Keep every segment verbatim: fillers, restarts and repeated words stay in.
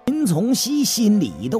林从熙心里一动，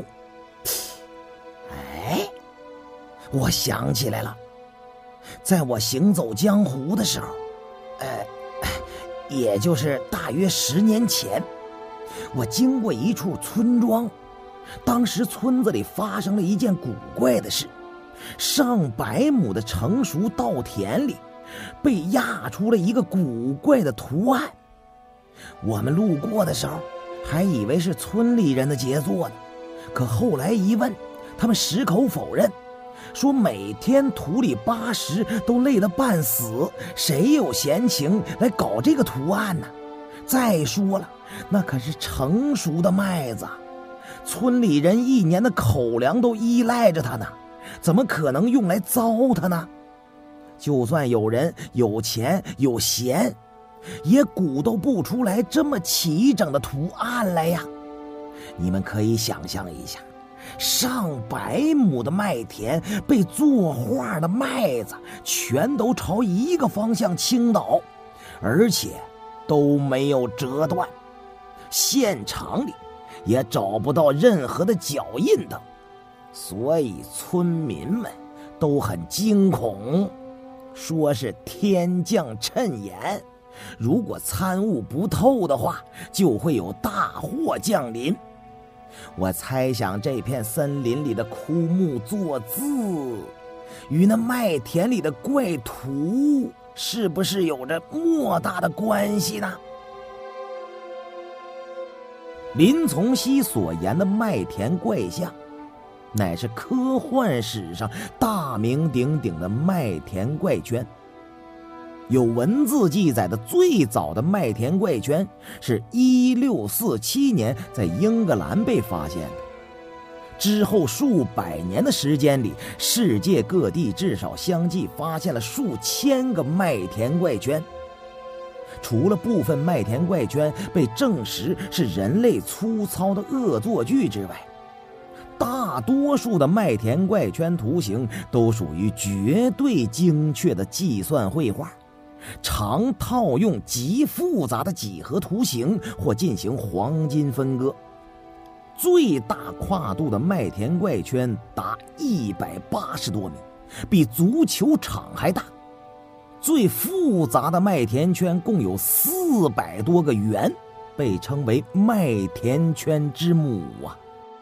哎，我想起来了，在我行走江湖的时候，呃，也就是大约十年前，我经过一处村庄，当时村子里发生了一件古怪的事，上百亩的成熟稻田里被压出了一个古怪的图案。我们路过的时候还以为是村里人的杰作呢，可后来一问，他们矢口否认，说每天土里扒食都累得半死，谁有闲情来搞这个图案呢？再说了，那可是成熟的麦子，村里人一年的口粮都依赖着它呢，怎么可能用来糟蹋呢？就算有人有钱有闲，也鼓捣不出来这么齐整的图案来呀！你们可以想象一下，上百亩的麦田被作画的麦子全都朝一个方向倾倒，而且都没有折断，现场里也找不到任何的脚印等，所以村民们都很惊恐，说是天降谶言，如果参悟不透的话，就会有大祸降临。我猜想这片森林里的枯木作字与那麦田里的怪图是不是有着莫大的关系呢？林从熙所言的麦田怪象，乃是科幻史上大名鼎鼎的麦田怪圈。有文字记载的最早的麦田怪圈是一六四七年在英格兰被发现的，之后数百年的时间里，世界各地至少相继发现了数千个麦田怪圈。除了部分麦田怪圈被证实是人类粗糙的恶作剧之外，大多数的麦田怪圈图形都属于绝对精确的计算绘画，常套用极复杂的几何图形或进行黄金分割。最大跨度的麦田怪圈达一百八十多米，比足球场还大。最复杂的麦田圈共有四百多个圆，被称为麦田圈之母啊。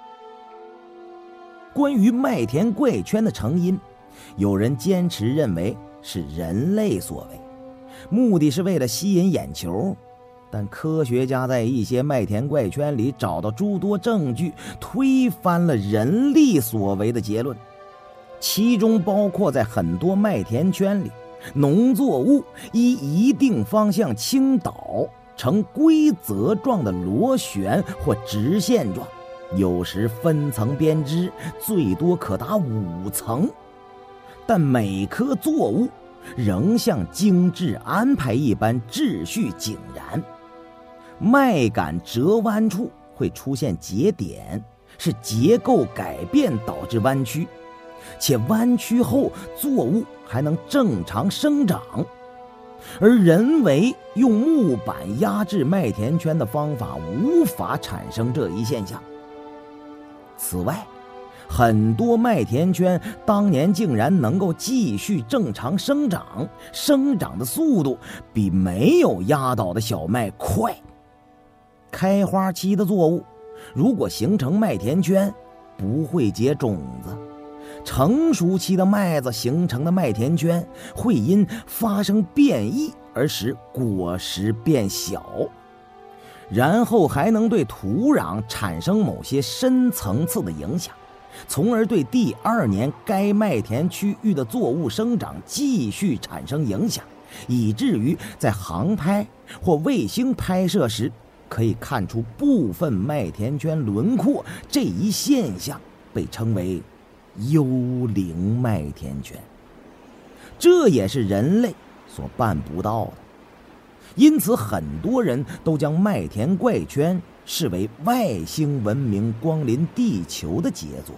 关于麦田怪圈的成因，有人坚持认为是人类所为，目的是为了吸引眼球，但科学家在一些麦田怪圈里找到诸多证据，推翻了人力所为的结论。其中包括在很多麦田圈里，农作物依一定方向倾倒，呈规则状的螺旋或直线状，有时分层编织，最多可达五层，但每棵作物仍像精致安排一般秩序井然。麦秆折弯处会出现节点，是结构改变导致弯曲，且弯曲后作物还能正常生长。而人为用木板压制麦田圈的方法无法产生这一现象。此外，很多麦田圈当年竟然能够继续正常生长，生长的速度比没有压倒的小麦快。开花期的作物如果形成麦田圈，不会结种子，成熟期的麦子形成的麦田圈会因发生变异而使果实变小，然后还能对土壤产生某些深层次的影响，从而对第二年该麦田区域的作物生长继续产生影响，以至于在航拍或卫星拍摄时可以看出部分麦田圈轮廓。这一现象被称为幽灵麦田圈，这也是人类所办不到的。因此很多人都将麦田怪圈视为外星文明光临地球的杰作。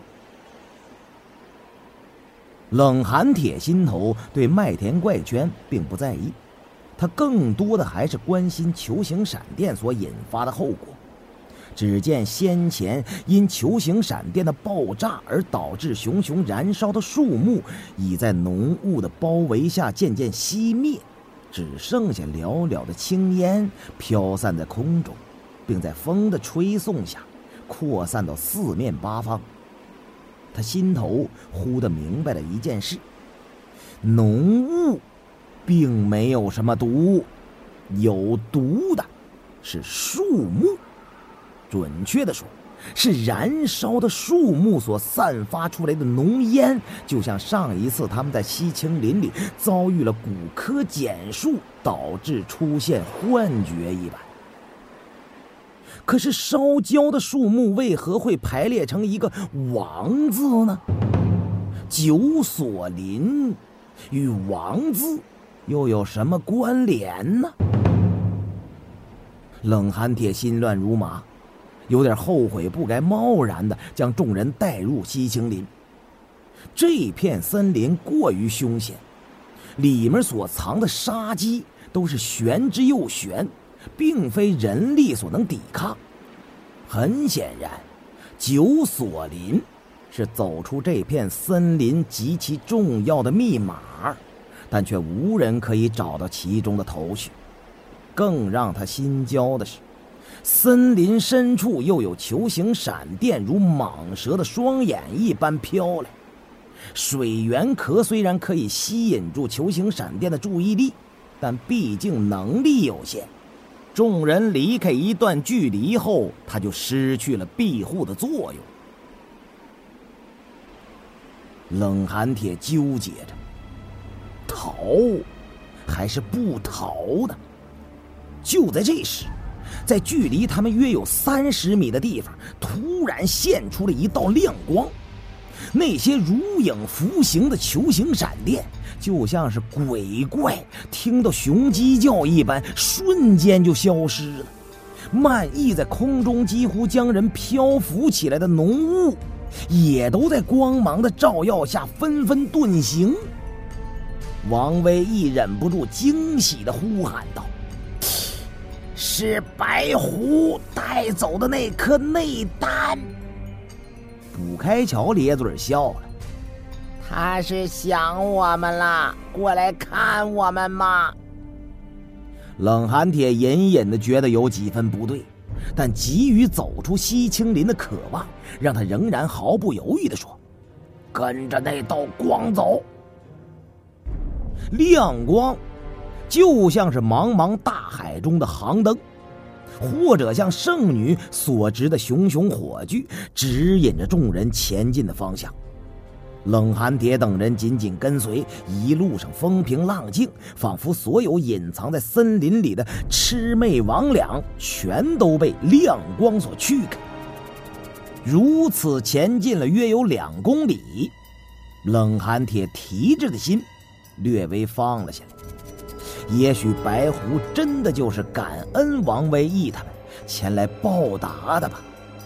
冷寒铁心头对麦田怪圈并不在意，他更多的还是关心球形闪电所引发的后果。 只见先前因球形闪电的爆炸而导致熊熊燃烧的树木，已在浓雾的包围下渐渐熄灭，只剩下寥寥的青烟飘散在空中，并在风的吹送下扩散到四面八方。他心头忽地明白了一件事：浓雾并没有什么毒，有毒的是树木。准确地说，是燃烧的树木所散发出来的浓烟，就像上一次他们在西青林里遭遇了古柯碱树，导致出现幻觉一般。可是烧焦的树木为何会排列成一个王字呢？九所林与王字又有什么关联呢？冷寒铁心乱如麻，有点后悔不该贸然的将众人带入西青林。这片森林过于凶险，里面所藏的杀机都是玄之又玄，并非人力所能抵抗。很显然，九所林是走出这片森林极其重要的密码，但却无人可以找到其中的头绪。更让他心焦的是，森林深处又有球形闪电如蟒蛇的双眼一般飘来。水源壳虽然可以吸引住球形闪电的注意力，但毕竟能力有限，众人离开一段距离后，它就失去了庇护的作用。冷寒铁纠结着，逃还是不逃呢？就在这时，在距离他们约有三十米的地方，突然现出了一道亮光。那些如影浮行的球形闪电，就像是鬼怪听到熊鸡叫一般，瞬间就消失了。漫溢在空中，几乎将人漂浮起来的浓雾，也都在光芒的照耀下纷纷遁形。王威义忍不住惊喜地呼喊道：“是白狐带走的那颗内丹！”卜开桥咧嘴笑了：“他是想我们了，过来看我们吗？”冷寒铁隐隐地觉得有几分不对，但急于走出西青林的渴望，让他仍然毫不犹豫地说：“跟着那道光走。”亮光就像是茫茫大海中的航灯，或者像圣女所执的熊熊火炬，指引着众人前进的方向。冷寒铁等人紧紧跟随，一路上风平浪静，仿佛所有隐藏在森林里的魑魅魍魉全都被亮光所驱开。如此前进了约有两公里，冷寒铁提着的心略微放了下来。也许白狐真的就是感恩王威义他们前来报答的吧。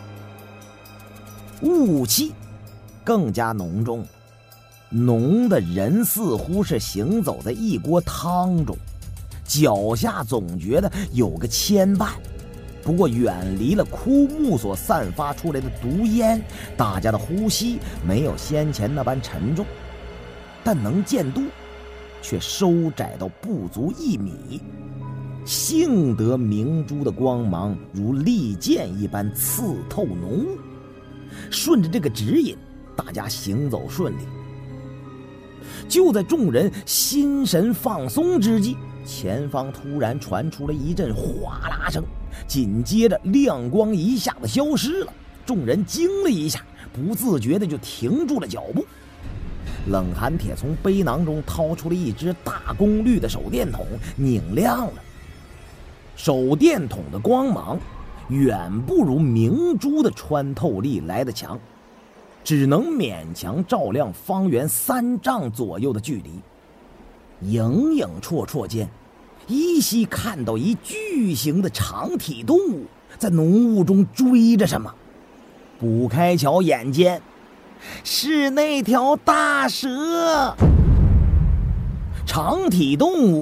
雾气更加浓重，浓的人似乎是行走在一锅汤中，脚下总觉得有个牵绊。不过远离了枯木所散发出来的毒烟，大家的呼吸没有先前那般沉重，但能见度却收窄到不足一米。幸得明珠的光芒如利剑一般刺透浓雾，顺着这个指引，大家行走顺利。就在众人心神放松之际，前方突然传出了一阵哗啦声，紧接着亮光一下子消失了。众人惊了一下，不自觉的就停住了脚步。冷寒铁从背囊中掏出了一只大功率的手电筒，拧亮了。手电筒的光芒远不如明珠的穿透力来得强，只能勉强照亮方圆三丈左右的距离。影影绰绰间，依稀看到一巨型的长体动物在浓雾中追着什么。卜开桥眼尖，是那条大蛇。长体动物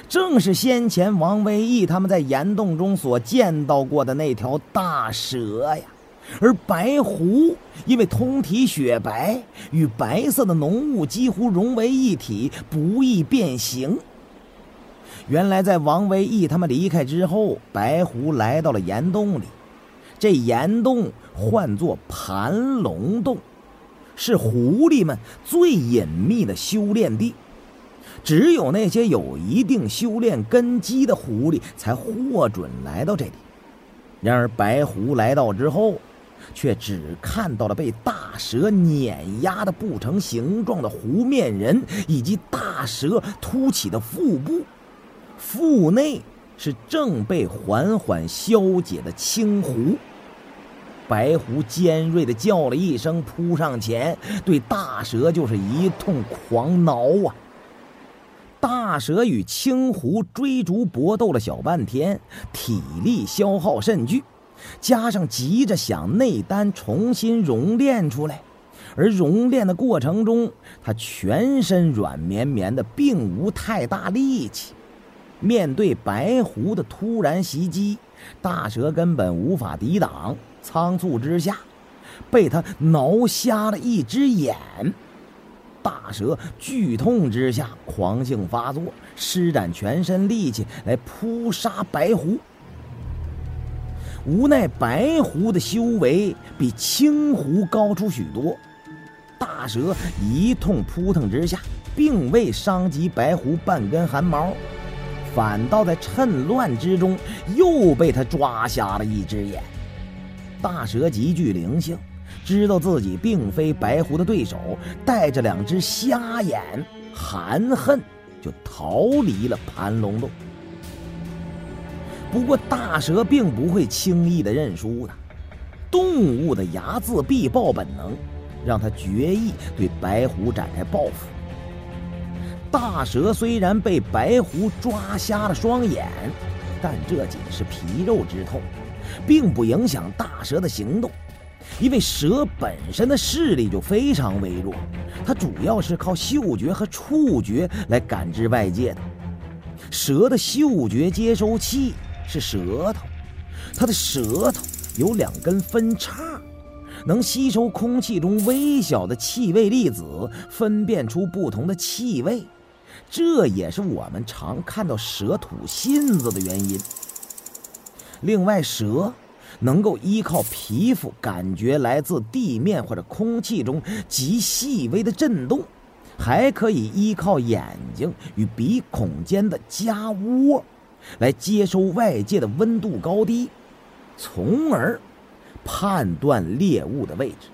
正是先前王维义他们在岩洞中所见到过的那条大蛇呀。而白狐因为通体雪白，与白色的浓雾几乎融为一体，不易变形。原来在王维义他们离开之后，白狐来到了岩洞里。这岩洞唤作盘龙洞，是狐狸们最隐秘的修炼地。只有那些有一定修炼根基的狐狸才获准来到这里。然而白狐来到之后，却只看到了被大蛇碾压的不成形状的狐面人，以及大蛇凸起的腹部，腹内是正被缓缓消解的青狐。白狐尖锐地叫了一声，扑上前，对大蛇就是一通狂挠啊！大蛇与青狐追逐搏斗了小半天，体力消耗甚巨，加上急着想内丹重新熔炼出来，而熔炼的过程中，他全身软绵绵的，并无太大力气。面对白狐的突然袭击，大蛇根本无法抵挡，仓促之下被他挠瞎了一只眼。大蛇剧痛之下狂性发作，施展全身力气来扑杀白狐。无奈白狐的修为比青狐高出许多，大蛇一通扑腾之下，并未伤及白狐半根汗毛，反倒在趁乱之中又被他抓瞎了一只眼。大蛇极具灵性，知道自己并非白狐的对手，带着两只瞎眼含恨就逃离了盘龙洞。不过大蛇并不会轻易的认输的，动物的睚眦必报本能让他决意对白狐展开报复。大蛇虽然被白狐抓瞎了双眼，但这仅是皮肉之痛，并不影响大蛇的行动。因为蛇本身的视力就非常微弱，它主要是靠嗅觉和触觉来感知外界的。蛇的嗅觉接收器是舌头，它的舌头有两根分叉，能吸收空气中微小的气味粒子，分辨出不同的气味。这也是我们常看到蛇吐信子的原因。另外，蛇能够依靠皮肤感觉来自地面或者空气中极细微的震动，还可以依靠眼睛与鼻孔间的夹窝来接收外界的温度高低，从而判断猎物的位置。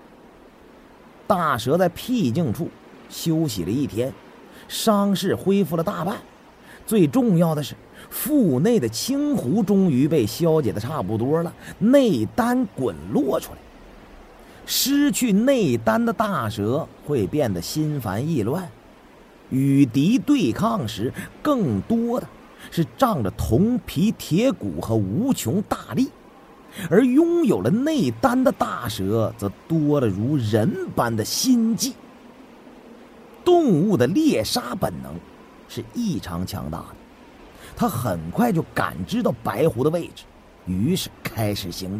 大蛇在僻静处休息了一天，伤势恢复了大半，最重要的是腹内的青狐终于被消解的差不多了，内丹滚落出来。失去内丹的大蛇会变得心烦意乱，与敌对抗时更多的是仗着铜皮铁骨和无穷大力，而拥有了内丹的大蛇则多了如人般的心计。动物的猎杀本能是异常强大的，它很快就感知到白狐的位置，于是开始行动。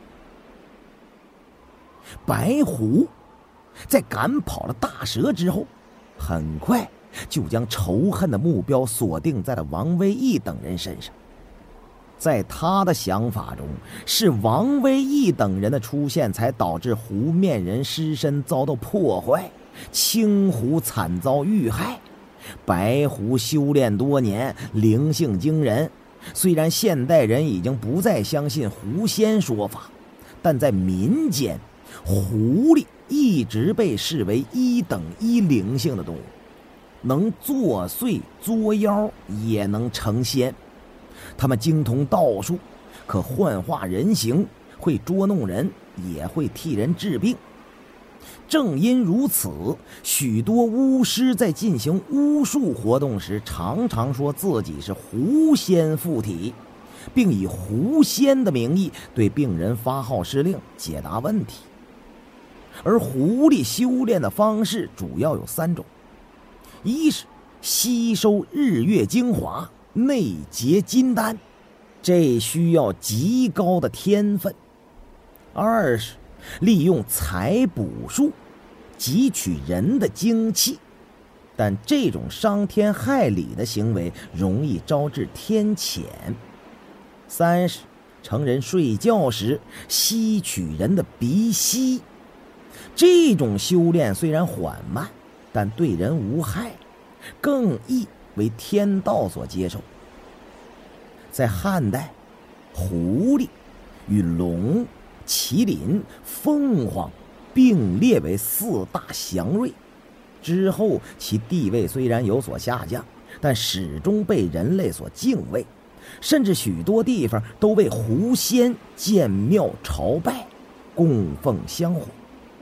白狐在赶跑了大蛇之后，很快就将仇恨的目标锁定在了王威义等人身上。在他的想法中，是王威义等人的出现才导致狐面人尸身遭到破坏，青狐惨遭遇害。白狐修炼多年，灵性惊人，虽然现代人已经不再相信狐仙说法，但在民间，狐狸一直被视为一等一灵性的动物，能作祟作妖，也能成仙。他们精通道术，可幻化人形，会捉弄人，也会替人治病。正因如此，许多巫师在进行巫术活动时，常常说自己是狐仙附体，并以狐仙的名义对病人发号施令，解答问题。而狐狸修炼的方式主要有三种：一是吸收日月精华，内结金丹，这需要极高的天分。二是利用采补术汲取人的精气，但这种伤天害理的行为容易招致天谴。三是成人睡觉时吸取人的鼻息，这种修炼虽然缓慢，但对人无害，更易为天道所接受。在汉代，狐狸与龙、麒麟、凤凰并列为四大祥瑞，之后其地位虽然有所下降，但始终被人类所敬畏，甚至许多地方都为狐仙建庙朝拜，供奉香火。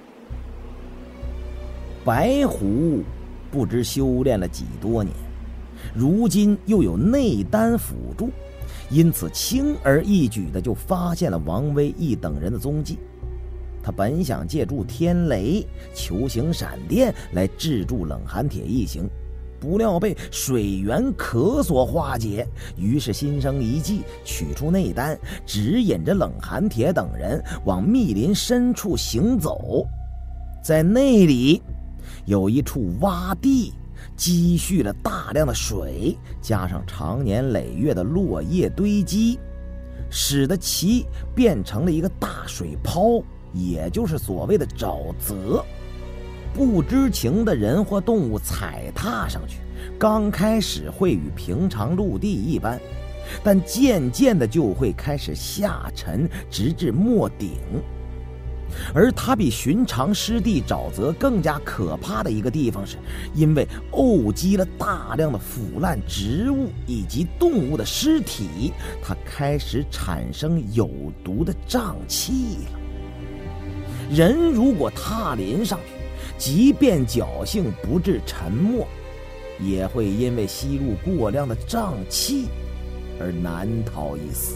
白狐不知修炼了几多年，如今又有内丹辅助，因此轻而易举地就发现了王威一等人的踪迹。他本想借助天雷、球形闪电来制住冷寒铁一行，不料被水源可所化解，于是心生一计，取出内丹，指引着冷寒铁等人往密林深处行走。在那里有一处洼地，积蓄了大量的水，加上长年累月的落叶堆积，使得其变成了一个大水泡，也就是所谓的沼泽。不知情的人或动物踩踏上去，刚开始会与平常陆地一般，但渐渐的就会开始下沉，直至没顶。而它比寻常湿地沼泽更加可怕的一个地方是，因为沤积了大量的腐烂植物以及动物的尸体，它开始产生有毒的瘴气了。人如果踏临上去，即便侥幸不致沉没，也会因为吸入过量的瘴气而难逃一死。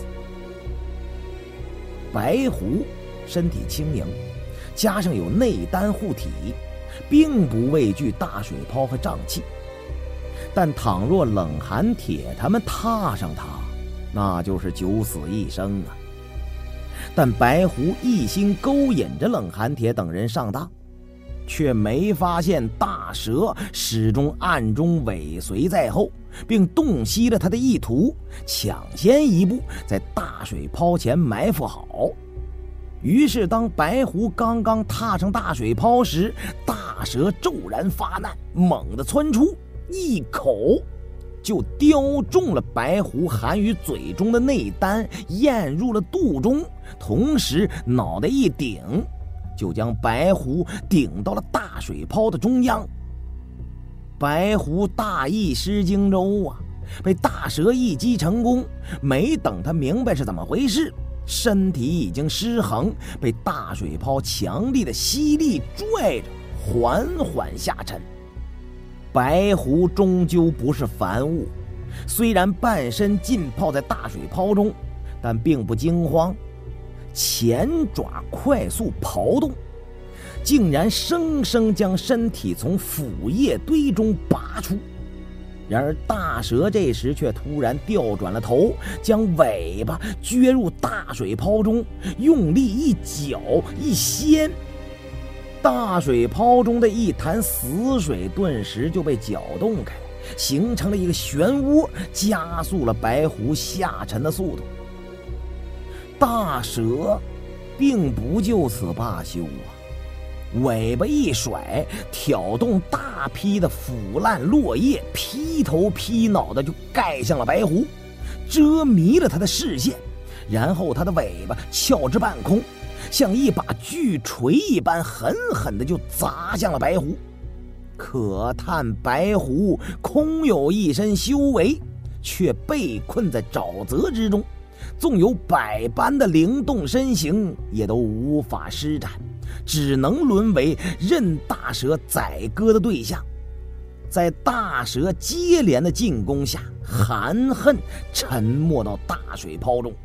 白狐身体轻盈，加上有内丹护体，并不畏惧大水泡和瘴气。但倘若冷寒铁他们踏上它，那就是九死一生啊！但白狐一心勾引着冷寒铁等人上当，却没发现大蛇始终暗中尾随在后，并洞悉了他的意图，抢先一步在大水泡前埋伏好。于是当白狐刚刚踏上大水泡时，大蛇骤然发难，猛地窜出，一口就叼中了白狐含于嘴中的内丹，咽入了肚中，同时脑袋一顶，就将白狐顶到了大水泡的中央。白狐大意失荆州啊，被大蛇一击成功，没等他明白是怎么回事，身体已经失衡，被大水泡强力的吸力拽着缓缓下沉。白狐终究不是凡物，虽然半身浸泡在大水泡中，但并不惊慌，前爪快速刨动，竟然生生将身体从腐叶堆中拔出。然而大蛇这时却突然调转了头，将尾巴撅入大水泡中，用力一搅一掀，大水泡中的一潭死水顿时就被搅动开，形成了一个漩涡，加速了白狐下沉的速度。大蛇并不就此罢休啊，尾巴一甩，挑动大批的腐烂落叶，劈头劈脑的就盖向了白狐，遮迷了他的视线。然后他的尾巴翘至半空，像一把巨锤一般狠狠的就砸向了白狐。可叹白狐空有一身修为，却被困在沼泽之中，纵有百般的灵动身形，也都无法施展，只能沦为任大蛇宰割的对象。在大蛇接连的进攻下，含恨沉没到大水泡中。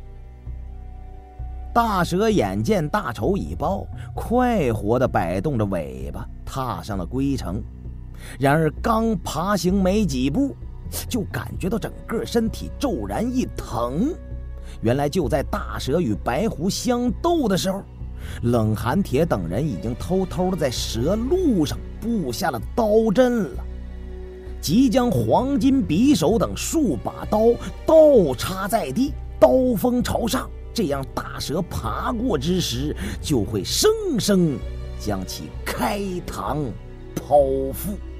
大蛇眼见大仇已报，快活地摆动着尾巴踏上了归程。 然而刚爬行没几步，就感觉到整个身体骤然一疼。原来就在大蛇与白狐相斗的时候，冷寒铁等人已经偷偷的在蛇路上布下了刀阵了，即将黄金匕首等数把刀倒插在地，刀锋朝上，这样大蛇爬过之时，就会生生将其开膛剖腹。